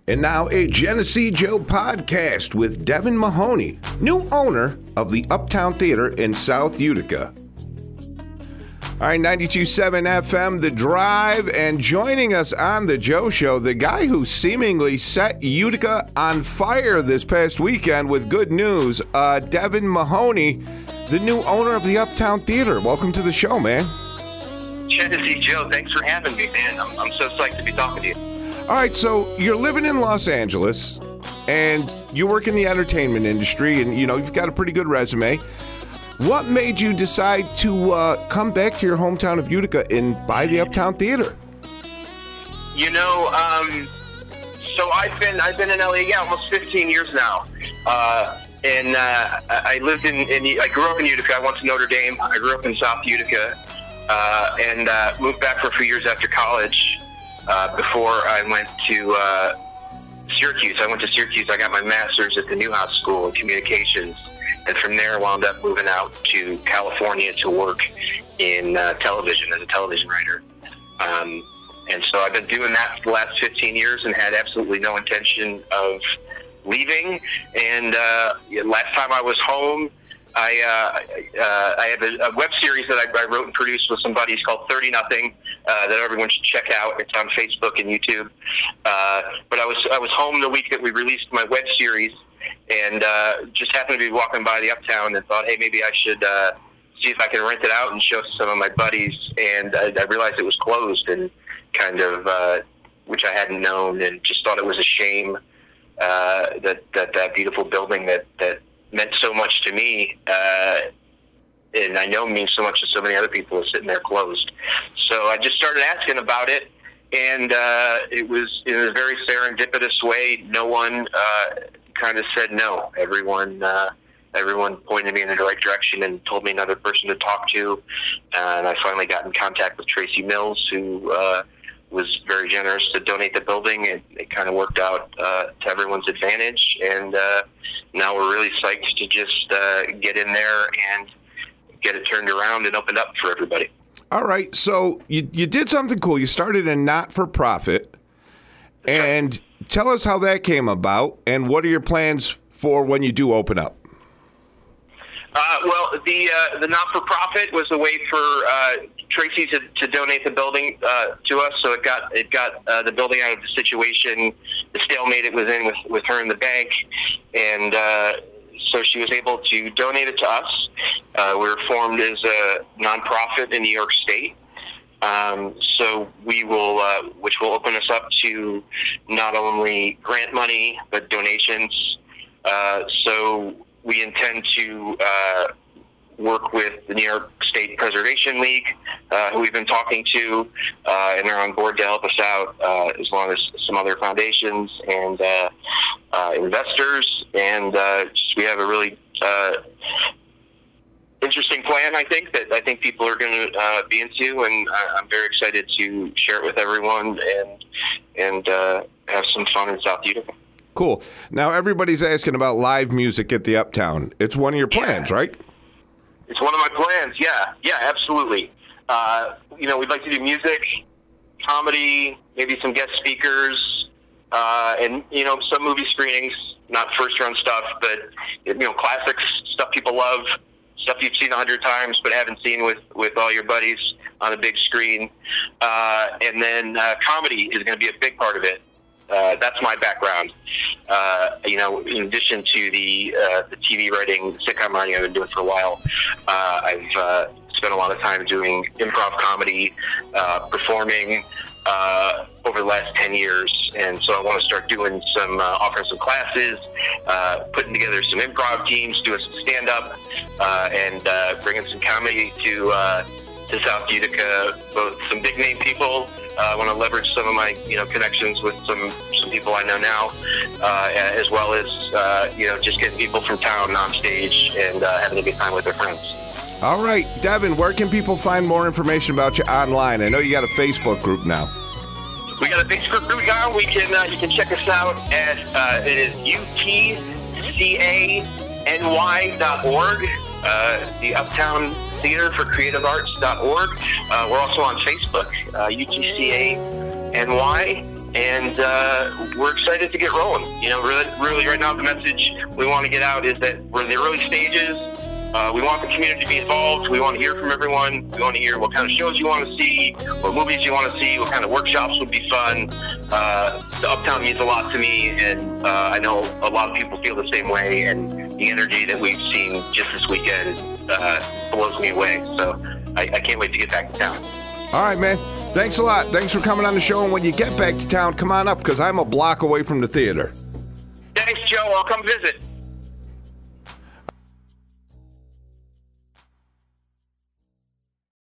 And now a Genesee Joe podcast with Devin Mahoney, new owner of the Uptown Theater in South Utica. All right, 92.7 FM, The Drive, and joining us on the Joe Show, the guy who seemingly set Utica on fire this past weekend with good news, Devin Mahoney, the new owner of the Uptown Theater. Welcome to the show, man. Genesee Joe, thanks for having me, man. I'm so psyched to be talking to you. All right, so you're living in Los Angeles, and you work in the entertainment industry, and, you know, you've got a pretty good resume. What made you decide to come back to your hometown of Utica and buy the Uptown Theater? You know, so I've been in LA, almost 15 years now. And I lived I grew up in Utica. I went to Notre Dame. I grew up in South Utica, and moved back for a few years after college. Before I went to Syracuse. I went to Syracuse. I got my master's at the Newhouse School in Communications. And from there, wound up moving out to California to work in television as a television writer. And so I've been doing that for the last 15 years and had absolutely no intention of leaving. And last time I was home, I have a web series that I wrote and produced with some buddies called 30 Nothing that everyone should check out. It's on Facebook and YouTube. But I was home the week that we released my web series, and just happened to be walking by the Uptown and thought, hey, maybe I should see if I can rent it out and show some of my buddies. And I realized it was closed, and kind of which I hadn't known, and just thought it was a shame that beautiful building that meant so much to me, and I know means so much to so many other people, is sitting there closed. So I just started asking about it, and it was in a very serendipitous way. No one kind of said no. Everyone pointed me in the right direction and told me another person to talk to, and I finally got in contact with Tracy Mills, who was very generous to donate the building, and it kind of worked out to everyone's advantage. And now we're really psyched to just get in there and get it turned around and opened up for everybody. All right, so you did something cool. You started a not-for-profit, and tell us how that came about, and what are your plans for when you do open up? Well, the not-for-profit was a way for Tracy to donate the building to us, so it got the building out of the situation, the stalemate it was in with her and the bank, and so she was able to donate it to us. We were formed as a nonprofit in New York State, so we will, which will open us up to not only grant money but donations. So we intend to work with the New York State Preservation League, who we've been talking to, and they're on board to help us out, as long as some other foundations and investors. And we have a really interesting plan, I think people are going to be into, and I'm very excited to share it with everyone and have some fun in South Utica. Cool. Now, everybody's asking about live music at the Uptown. It's one of your plans, right? It's one of my plans, yeah, absolutely. We'd like to do music, comedy, maybe some guest speakers, and, some movie screenings, not first-run stuff, but, classics, stuff people love, stuff you've seen 100 times but haven't seen with all your buddies on a big screen. And then comedy is going to be a big part of it. That's my background. In addition to the TV writing, sitcom writing I've been doing for a while, I've spent a lot of time doing improv comedy, performing over the last 10 years. And so I want to start doing offering some classes, putting together some improv teams, doing some stand-up, and bringing some comedy to South Utica, both some big-name people. I want to leverage some of my, connections with some people I know now, as well as, just getting people from town on stage and having a good time with their friends. All right, Devin, where can people find more information about you online? I know you got a Facebook group now. We got a Facebook group now. You can check us out at it is utcany.org, the Uptown Theater for Creative Arts.org. We're also on Facebook, UTCA NY, and we're excited to get rolling. You know, really right now the message we want to get out is that we're in the early stages. We want the community to be involved. We want to hear from everyone. We want to hear what kind of shows you want to see, what movies you want to see, what kind of workshops would be fun. The Uptown means a lot to me, and I know a lot of people feel the same way, and the energy that we've seen just this weekend blows me away. So I can't wait to get back to town. All right, man. Thanks a lot. Thanks for coming on the show, and when you get back to town, come on up, because I'm a block away from the theater. Thanks, Joe. I'll come visit.